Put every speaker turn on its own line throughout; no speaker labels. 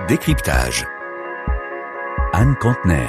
Décryptage. Anne Contener.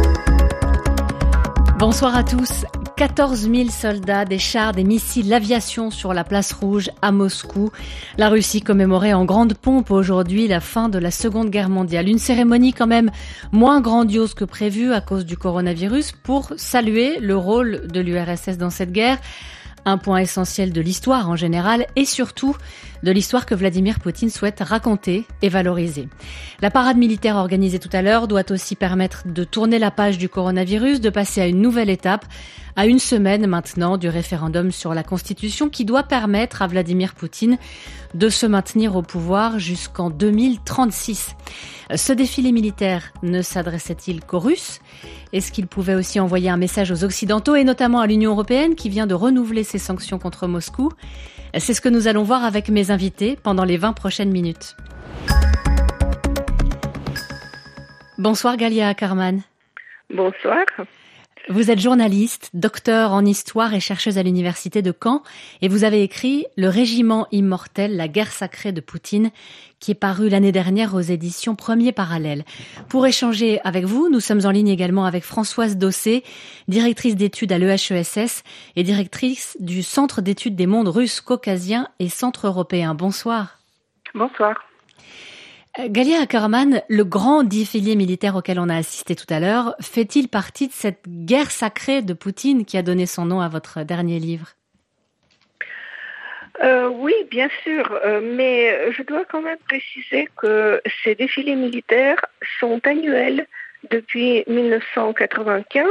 Bonsoir à tous. 14 000 soldats, des chars, des missiles, l'aviation sur la place rouge à Moscou. La Russie commémorait en grande pompe aujourd'hui la fin de la Seconde Guerre mondiale. Une cérémonie quand même moins grandiose que prévu à cause du coronavirus pour saluer le rôle de l'URSS dans cette guerre. Un point essentiel de l'histoire en général et surtout de l'histoire que Vladimir Poutine souhaite raconter et valoriser. La parade militaire organisée tout à l'heure doit aussi permettre de tourner la page du coronavirus, de passer à une nouvelle étape, à une semaine maintenant du référendum sur la Constitution qui doit permettre à Vladimir Poutine de se maintenir au pouvoir jusqu'en 2036. Ce défilé militaire ne s'adressait-il qu'aux Russes ? Est-ce qu'il pouvait aussi envoyer un message aux Occidentaux et notamment à l'Union européenne qui vient de renouveler ses sanctions contre Moscou ? C'est ce que nous allons voir avec mes invités pendant les 20 prochaines minutes. Bonsoir Galia Ackerman.
Bonsoir.
Vous êtes journaliste, docteur en histoire et chercheuse à l'université de Caen et vous avez écrit « Le régiment immortel, la guerre sacrée de Poutine » qui est paru l'année dernière aux éditions Premier Parallèle. Pour échanger avec vous, nous sommes en ligne également avec Françoise Dossé, directrice d'études à l'EHESS et directrice du Centre d'études des mondes russes, caucasiens et centre-européens. Bonsoir.
Bonsoir.
Galia Ackerman, le grand défilé militaire auquel on a assisté tout à l'heure, fait-il partie de cette guerre sacrée de Poutine qui a donné son nom à votre dernier livre ?
Oui, bien sûr, mais je dois quand même préciser que ces défilés militaires sont annuels depuis 1995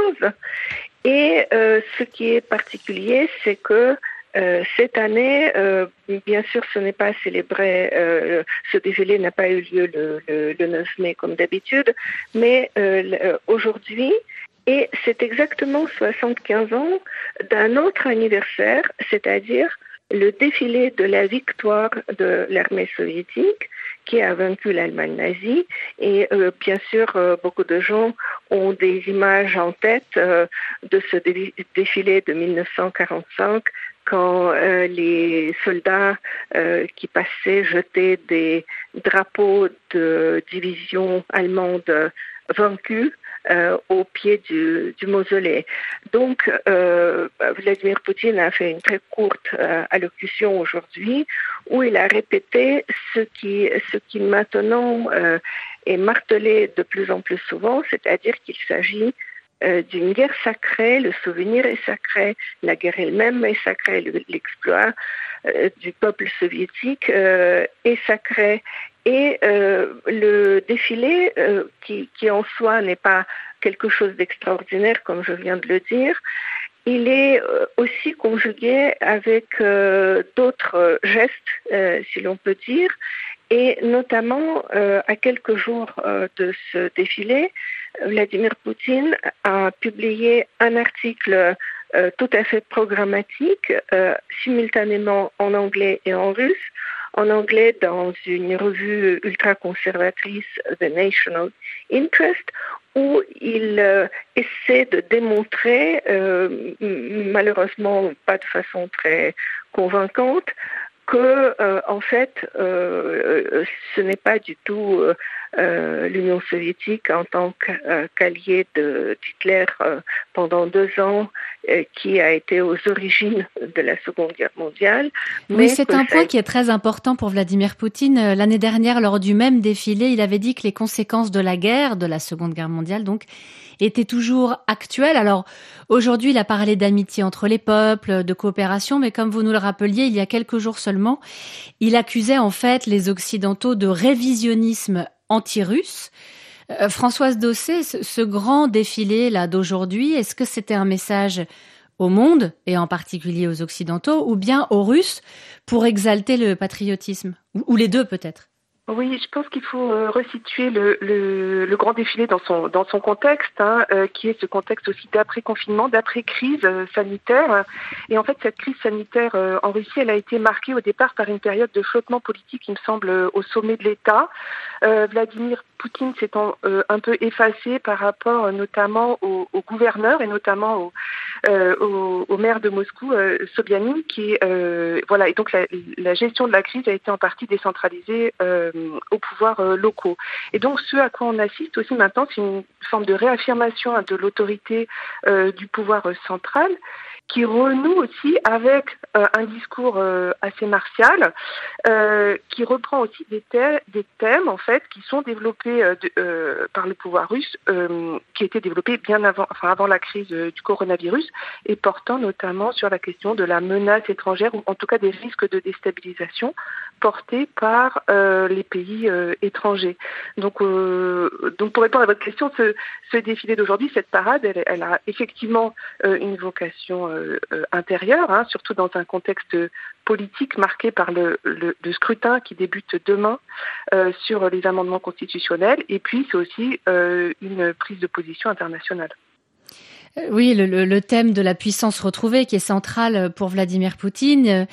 et ce qui est particulier, c'est que cette année, bien sûr, ce n'est pas célébré, ce défilé n'a pas eu lieu le 9 mai comme d'habitude, mais aujourd'hui, et c'est exactement 75 ans d'un autre anniversaire, c'est-à-dire le défilé de la victoire de l'armée soviétique qui a vaincu l'Allemagne nazie. Et bien sûr, beaucoup de gens ont des images en tête de ce défilé de 1945 quand les soldats qui passaient jetaient des drapeaux de division allemande vaincus au pied du mausolée. Donc, Vladimir Poutine a fait une très courte allocution aujourd'hui où il a répété ce qui maintenant est martelé de plus en plus souvent, c'est-à-dire qu'il s'agit d'une guerre sacrée, le souvenir est sacré, la guerre elle-même est sacrée, l'exploit du peuple soviétique est sacré. Et le défilé, qui en soi n'est pas quelque chose d'extraordinaire, comme je viens de le dire, il est aussi conjugué avec d'autres gestes, si l'on peut dire, et notamment à quelques jours de ce défilé, Vladimir Poutine a publié un article tout à fait programmatique, simultanément en anglais et en russe. En anglais, dans une revue ultra-conservatrice, The National Interest, où il essaie de démontrer, malheureusement pas de façon très convaincante, que en fait ce n'est pas du tout l'Union soviétique en tant qu'allié d'Hitler pendant 2 ans qui a été aux origines de la Seconde Guerre mondiale.
Oui, c'est un point qui est très important pour Vladimir Poutine. L'année dernière, lors du même défilé, il avait dit que les conséquences de la guerre, de la Seconde Guerre mondiale donc, étaient toujours actuelles. Alors aujourd'hui, il a parlé d'amitié entre les peuples, de coopération, mais comme vous nous le rappeliez, il y a quelques jours seulement, il accusait en fait les Occidentaux de révisionnisme anti-russe. Françoise Dossé, ce grand défilé là d'aujourd'hui, est-ce que c'était un message au monde, et en particulier aux Occidentaux, ou bien aux Russes, pour exalter le patriotisme ? Ou les deux peut-être ?
Oui, je pense qu'il faut resituer le grand défilé dans son contexte, qui est ce contexte aussi d'après-confinement, d'après-crise sanitaire. Et en fait, cette crise sanitaire en Russie, elle a été marquée au départ par une période de flottement politique, il me semble, au sommet de l'État. Vladimir Poutine s'étant un peu effacé par rapport notamment aux gouverneurs et notamment au maire de Moscou, Sobyanin, qui voilà. Et donc la gestion de la crise a été en partie décentralisée aux pouvoirs locaux. Et donc ce à quoi on assiste aussi maintenant, c'est une forme de réaffirmation de l'autorité du pouvoir central, qui renoue aussi avec un discours assez martial, qui reprend aussi des thèmes en fait qui sont développés par le pouvoir russe, qui étaient développés bien avant la crise du coronavirus, et portant notamment sur la question de la menace étrangère, ou en tout cas des risques de déstabilisation portés par les pays étrangers. Donc pour répondre à votre question, ce défilé d'aujourd'hui, cette parade, elle a effectivement une vocation intérieure, surtout dans un contexte politique marqué par le scrutin qui débute demain sur les amendements constitutionnels, et puis c'est aussi une prise de position internationale.
Oui, le thème de la puissance retrouvée qui est central pour Vladimir Poutine.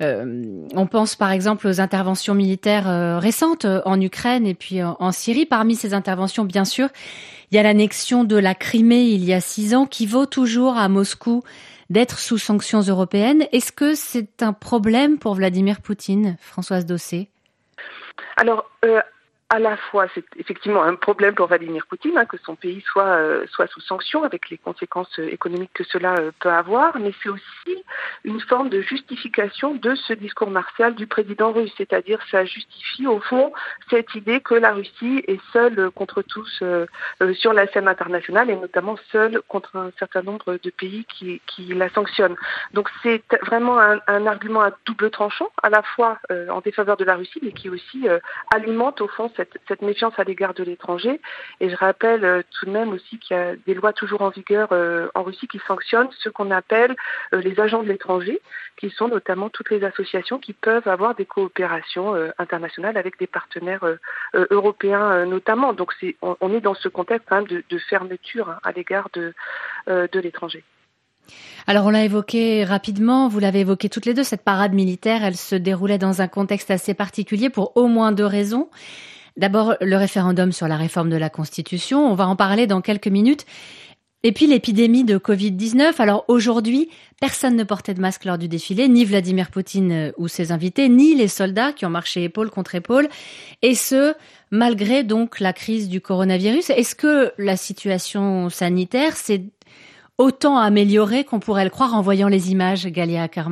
On pense par exemple aux interventions militaires récentes en Ukraine et puis en Syrie. Parmi ces interventions, bien sûr, il y a l'annexion de la Crimée il y a 6 ans qui vaut toujours à Moscou d'être sous sanctions européennes. Est-ce que c'est un problème pour Vladimir Poutine, Françoise Dossé ?
Alors, à la fois, c'est effectivement un problème pour Vladimir Poutine, que son pays soit sous sanctions, avec les conséquences économiques que cela peut avoir, mais c'est aussi une forme de justification de ce discours martial du président russe, c'est-à-dire ça justifie au fond cette idée que la Russie est seule contre tous sur la scène internationale, et notamment seule contre un certain nombre de pays qui la sanctionnent. Donc c'est vraiment un argument à double tranchant, à la fois en défaveur de la Russie, mais qui aussi alimente au fond cette méfiance à l'égard de l'étranger. Et je rappelle tout de même aussi qu'il y a des lois toujours en vigueur en Russie qui sanctionnent ce qu'on appelle les agents de l'étranger, qui sont notamment toutes les associations qui peuvent avoir des coopérations internationales avec des partenaires européens notamment. Donc on est dans ce contexte quand même de fermeture à l'égard de l'étranger.
Alors on l'a évoqué rapidement, vous l'avez évoqué toutes les deux, cette parade militaire, elle se déroulait dans un contexte assez particulier pour au moins 2 raisons. D'abord, le référendum sur la réforme de la Constitution, on va en parler dans quelques minutes. Et puis l'épidémie de Covid-19. Alors aujourd'hui, personne ne portait de masque lors du défilé, ni Vladimir Poutine ou ses invités, ni les soldats qui ont marché épaule contre épaule. Et ce, malgré donc la crise du coronavirus. Est-ce que la situation sanitaire s'est autant améliorée qu'on pourrait le croire en voyant les images, Galia Ackerman ?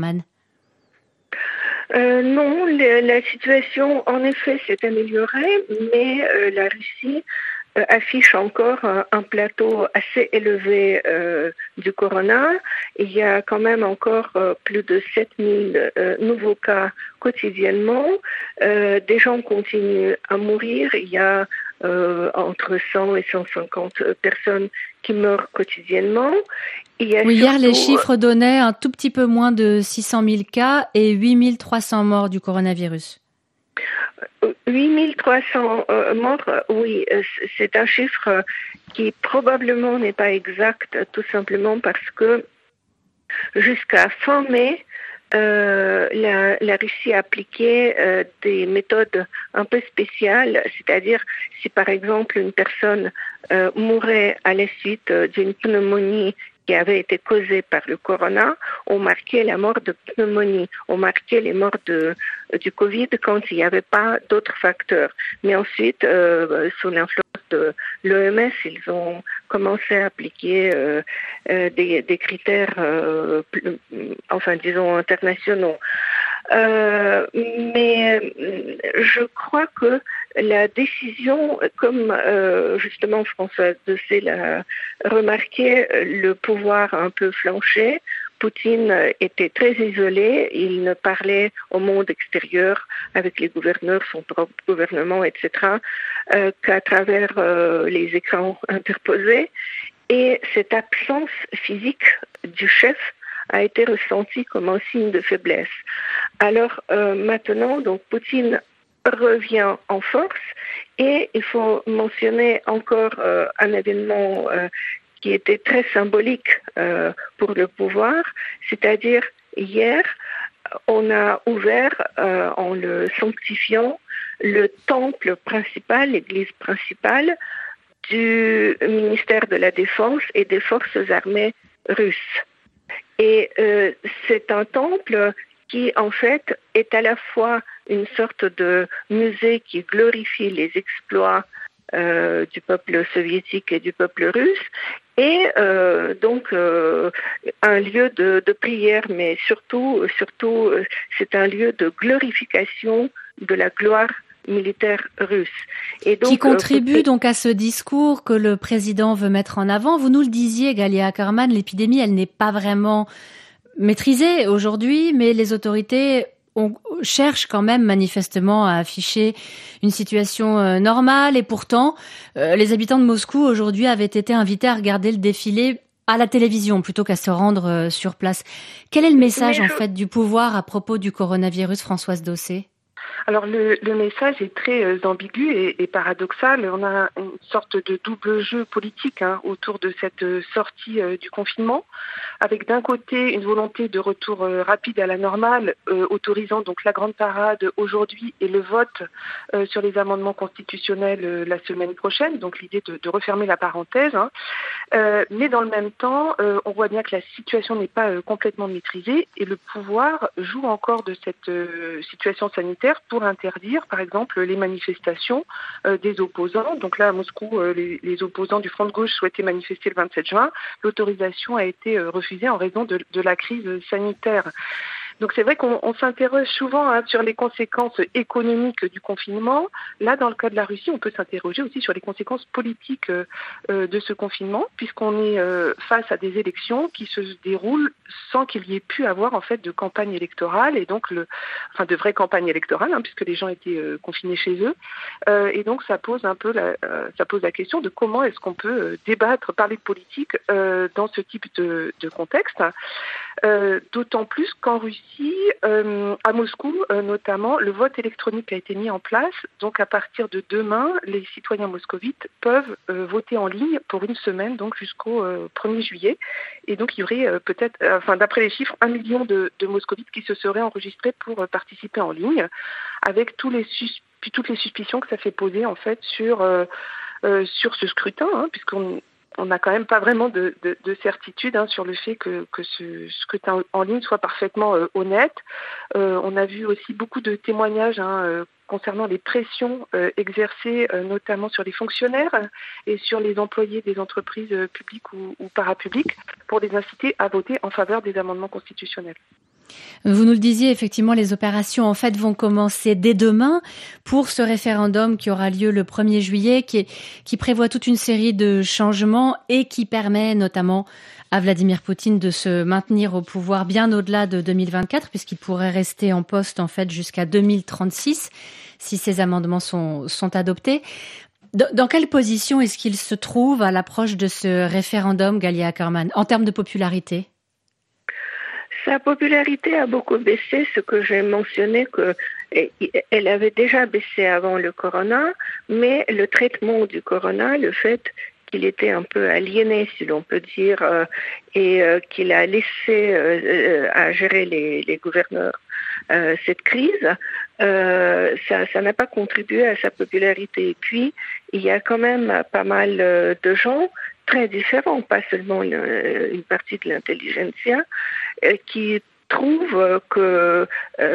Non, la situation en effet s'est améliorée, mais la Russie affiche encore un plateau assez élevé du corona. Il y a quand même encore plus de 7000 nouveaux cas quotidiennement. Des gens continuent à mourir. Il y a entre 100 et 150 personnes qui meurent quotidiennement.
Hier, les chiffres donnaient un tout petit peu moins de 600 000 cas et 8 300 morts du coronavirus.
8 300 morts, oui, c'est un chiffre qui probablement n'est pas exact, tout simplement parce que jusqu'à fin mai, la Russie a appliqué des méthodes un peu spéciales, c'est-à-dire si par exemple une personne mourait à la suite d'une pneumonie qui avait été causée par le corona, on marquait la mort de pneumonie, on marquait les morts du Covid quand il n'y avait pas d'autres facteurs. Mais ensuite, sous l'influence de l'OMS, ils ont commencé à appliquer des critères, internationaux. Mais je crois que la décision, comme justement Françoise Dossé l'a remarqué, le pouvoir a un peu flanché. Poutine était très isolé, il ne parlait au monde extérieur avec les gouverneurs, son propre gouvernement, etc., qu'à travers les écrans interposés. Et cette absence physique du chef a été ressentie comme un signe de faiblesse. Alors maintenant, donc Poutine revient en force, et il faut mentionner encore un événement qui était très symbolique pour le pouvoir, c'est-à-dire hier, on a ouvert, en le sanctifiant, le temple principal, l'église principale du ministère de la Défense et des forces armées russes. Et c'est un temple qui en fait est à la fois une sorte de musée qui glorifie les exploits du peuple soviétique et du peuple russe, et donc un lieu de prière, mais surtout c'est un lieu de glorification de la gloire militaire russe.
Et donc, qui contribue donc à ce discours que le président veut mettre en avant. Vous nous le disiez, Galia Ackerman, l'épidémie, elle n'est pas vraiment maîtrisée aujourd'hui, mais les autorités cherche quand même manifestement à afficher une situation normale, et pourtant les habitants de Moscou aujourd'hui avaient été invités à regarder le défilé à la télévision plutôt qu'à se rendre sur place. Quel est le message en fait du pouvoir à propos du coronavirus, Françoise Dossé ?
Alors le message est très ambigu et paradoxal. On a une sorte de double jeu politique autour de cette sortie du confinement, avec d'un côté une volonté de retour rapide à la normale, autorisant donc la grande parade aujourd'hui et le vote sur les amendements constitutionnels la semaine prochaine, donc l'idée de refermer la parenthèse. Mais dans le même temps, on voit bien que la situation n'est pas complètement maîtrisée et le pouvoir joue encore de cette situation sanitaire pour interdire, par exemple, les manifestations des opposants. Donc là, à Moscou, les opposants du Front de gauche souhaitaient manifester le 27 juin. L'autorisation a été refusée en raison de la crise sanitaire. Donc c'est vrai qu'on s'interroge souvent sur les conséquences économiques du confinement. Là, dans le cas de la Russie, on peut s'interroger aussi sur les conséquences politiques de ce confinement, puisqu'on est face à des élections qui se déroulent sans qu'il y ait pu avoir en fait de campagne électorale, et donc de vraie campagne électorale, puisque les gens étaient confinés chez eux. Et donc ça pose un peu la question de comment est-ce qu'on peut débattre, parler de politique dans ce type de contexte. D'autant plus qu'en Russie, à Moscou notamment, le vote électronique a été mis en place. Donc à partir de demain, les citoyens moscovites peuvent voter en ligne pour une semaine, donc jusqu'au 1er juillet. Et donc il y aurait peut-être, d'après les chiffres, 1 million de moscovites qui se seraient enregistrés pour participer en ligne, avec toutes les suspicions que ça fait poser en fait sur ce scrutin, puisqu'on n'a quand même pas vraiment de certitude sur le fait que ce scrutin en ligne soit parfaitement honnête. On a vu aussi beaucoup de témoignages concernant les pressions exercées notamment sur les fonctionnaires et sur les employés des entreprises publiques ou parapubliques pour les inciter à voter en faveur des amendements constitutionnels.
Vous nous le disiez, effectivement, les opérations en fait vont commencer dès demain pour ce référendum qui aura lieu le 1er juillet, qui prévoit toute une série de changements et qui permet notamment à Vladimir Poutine de se maintenir au pouvoir bien au-delà de 2024, puisqu'il pourrait rester en poste en fait jusqu'à 2036 si ces amendements sont adoptés. Dans quelle position est-ce qu'il se trouve à l'approche de ce référendum, Galia Ackerman, en termes de popularité ?
Sa popularité a beaucoup baissé, ce que j'ai mentionné, qu'elle avait déjà baissé avant le corona, mais le traitement du corona, le fait qu'il était un peu aliéné, si l'on peut dire, et qu'il a laissé à gérer les gouverneurs cette crise, ça n'a pas contribué à sa popularité. Et puis, il y a quand même pas mal de gens très différents, pas seulement une partie de l'intelligentsia, qui trouvent que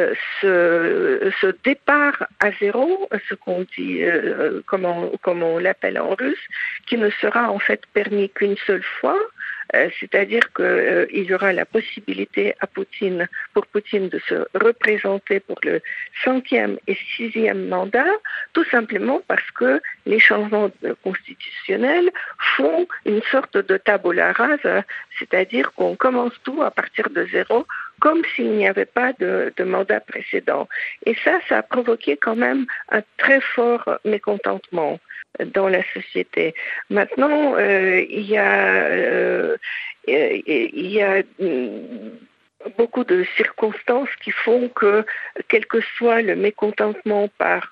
ce départ à zéro, ce qu'on dit, comme on l'appelle en russe, qui ne sera en fait permis qu'une seule fois, c'est-à-dire qu'il y aura la possibilité pour Poutine de se représenter pour le 5e et 6e mandat, tout simplement parce que les changements constitutionnels font une sorte de tabula rasa, c'est-à-dire qu'on commence tout à partir de zéro, comme s'il n'y avait pas de mandat précédent. Et ça a provoqué quand même un très fort mécontentement dans la société. Maintenant, il y a beaucoup de circonstances qui font que, quel que soit le mécontentement par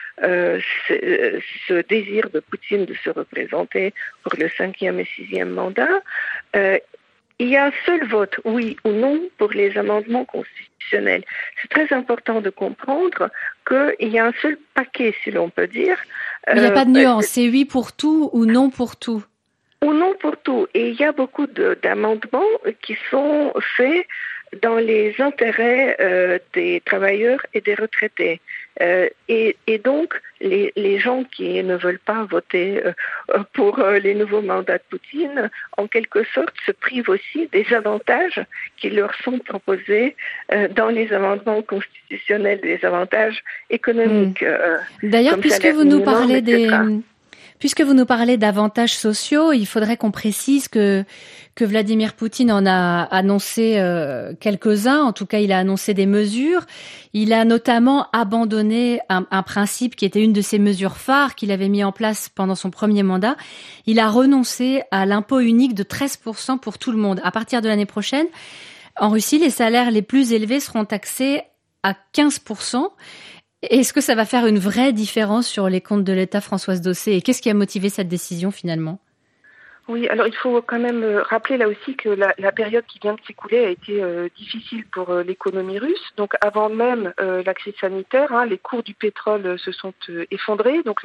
ce désir de Poutine de se représenter pour le 5e et 6e mandat, il y a un seul vote, oui ou non, pour les amendements constitutionnels. C'est très important de comprendre qu'il y a un seul paquet, si l'on peut dire.
Il n'y a pas de nuance, c'est oui pour tout ou non pour tout.
Ou non pour tout. Et il y a beaucoup d'amendements qui sont faits dans les intérêts des travailleurs et des retraités. Et donc, les gens qui ne veulent pas voter pour les nouveaux mandats de Poutine, en quelque sorte, se privent aussi des avantages qui leur sont proposés dans les amendements constitutionnels, des avantages économiques.
D'ailleurs, puisque vous nous parlez d'avantages sociaux, il faudrait qu'on précise que Vladimir Poutine en a annoncé quelques-uns. En tout cas, il a annoncé des mesures. Il a notamment abandonné un principe qui était une de ses mesures phares qu'il avait mis en place pendant son premier mandat. Il a renoncé à l'impôt unique de 13% pour tout le monde. À partir de l'année prochaine, en Russie, les salaires les plus élevés seront taxés à 15%. Est-ce que ça va faire une vraie différence sur les comptes de l'État, Françoise Dossé? Et qu'est-ce qui a motivé cette décision finalement?
Oui, alors il faut quand même rappeler là aussi que la période qui vient de s'écouler a été difficile pour l'économie russe. Donc avant même la crise sanitaire, les cours du pétrole se sont effondrés. Donc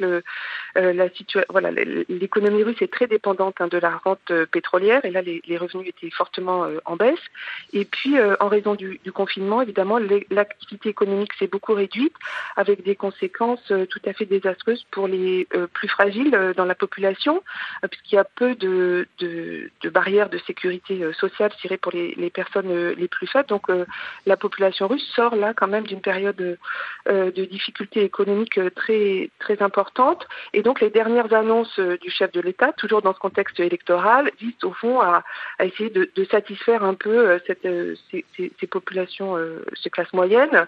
l'économie russe est très dépendante de la rente pétrolière et là les revenus étaient fortement en baisse. Et puis en raison du confinement, évidemment, l'activité économique s'est beaucoup réduite avec des conséquences tout à fait désastreuses pour les plus fragiles dans la population, puisqu'il y a peu de barrières de sécurité sociale, je dirais, pour les personnes les plus faibles. Donc la population russe sort là quand même d'une période de difficultés économiques très, très importantes. Et donc les dernières annonces du chef de l'État, toujours dans ce contexte électoral, visent au fond à essayer de satisfaire un peu ces populations, ces classes moyennes,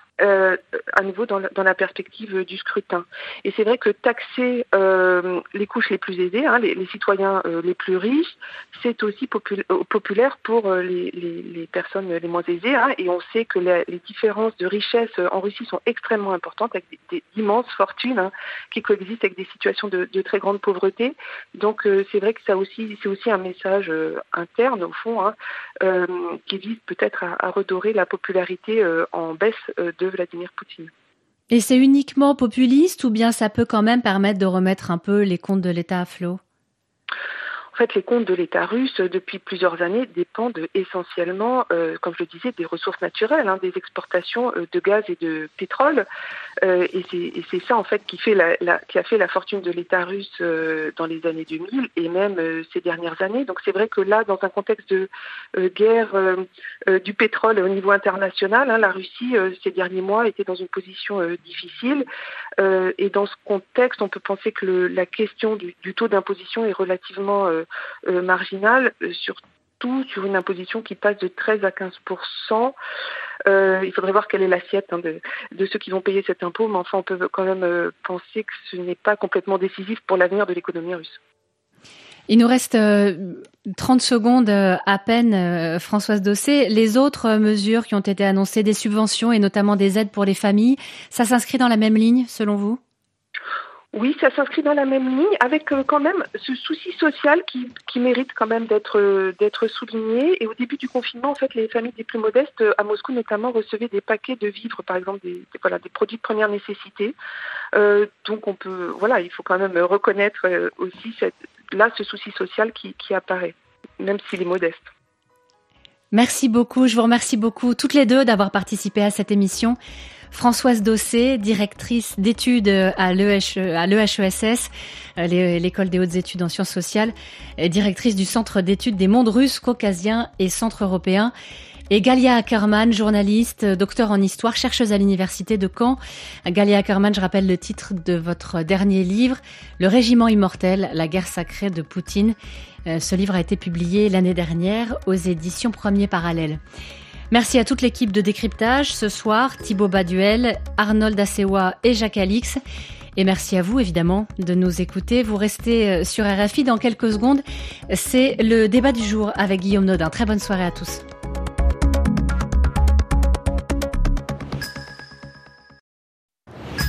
à nouveau dans la perspective du scrutin. Et c'est vrai que taxer les couches les plus aisées, les citoyens les plus riches, c'est aussi populaire pour les personnes les moins aisées. Et on sait que les différences de richesse en Russie sont extrêmement importantes, avec d'immenses fortunes qui coexistent avec des situations de très grande pauvreté. Donc c'est vrai que c'est aussi un message interne au fond, qui vise peut-être à redorer la popularité en baisse de Vladimir Poutine.
Et c'est uniquement populiste ou bien ça peut quand même permettre de remettre un peu les comptes de l'État à flot?
En fait, les comptes de l'État russe, depuis plusieurs années, dépendent essentiellement, comme je le disais, des ressources naturelles, des exportations de gaz et de pétrole. Et c'est ça, en fait, qui a fait la fortune de l'État russe dans les années 2000 et même ces dernières années. Donc c'est vrai que là, dans un contexte de guerre du pétrole au niveau international, la Russie, ces derniers mois, était dans une position difficile. Et dans ce contexte, on peut penser que la question du taux d'imposition est relativement marginale, surtout sur une imposition qui passe de 13 à 15%. Il faudrait voir quelle est l'assiette de ceux qui vont payer cet impôt, mais enfin on peut quand même penser que ce n'est pas complètement décisif pour l'avenir de l'économie russe.
Il nous reste 30 secondes à peine, Françoise Dossé. Les autres mesures qui ont été annoncées, des subventions et notamment des aides pour les familles, ça s'inscrit dans la même ligne selon vous ?
Oui, ça s'inscrit dans la même ligne, avec quand même ce souci social qui mérite quand même d'être souligné. Et au début du confinement, en fait, les familles les plus modestes, à Moscou notamment, recevaient des paquets de vivres, par exemple des produits de première nécessité. Donc il faut quand même reconnaître aussi ce souci social qui apparaît, même s'il est modeste.
Merci beaucoup, je vous remercie beaucoup toutes les deux d'avoir participé à cette émission. Françoise Dossé, directrice d'études à l'EHESS, l'école des hautes études en sciences sociales, directrice du Centre d'études des mondes russes, caucasiens et centre-européens. Et Galia Ackerman, journaliste, docteur en histoire, chercheuse à l'université de Caen. Galia Ackerman, je rappelle le titre de votre dernier livre, Le Régiment immortel, la guerre sacrée de Poutine. Ce livre a été publié l'année dernière aux éditions Premier Parallèle. Merci à toute l'équipe de Décryptage ce soir, Thibaut Baduel, Arnold Assewa et Jacques Alix. Et merci à vous, évidemment, de nous écouter. Vous restez sur RFI dans quelques secondes. C'est le débat du jour avec Guillaume Nodin. Très bonne soirée à tous.